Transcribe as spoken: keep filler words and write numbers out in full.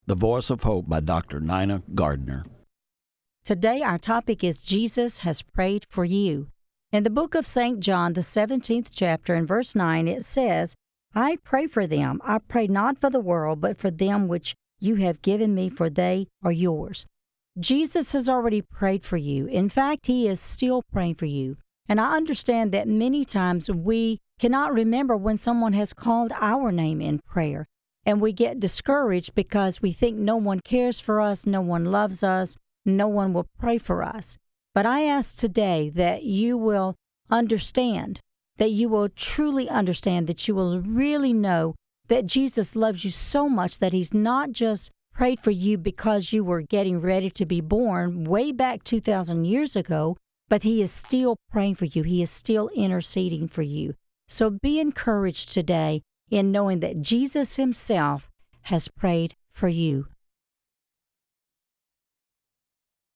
The Voice of Hope by Doctor Nina Gardner. Today our topic is Jesus has prayed for you. In the book of Saint John, the seventeenth chapter, in verse nine, it says, I pray for them. I pray not for the world, but for them which you have given me, for they are yours. Jesus has already prayed for you. In fact, He is still praying for you. And I understand that many times we cannot remember when someone has called our name in prayer. And we get discouraged because we think no one cares for us, no one loves us, no one will pray for us. But I ask today that you will understand, that you will truly understand, that you will really know that Jesus loves you so much that He's not just prayed for you because you were getting ready to be born way back two thousand years ago, but He is still praying for you. He is still interceding for you. So be encouraged today in knowing that Jesus Himself has prayed for you.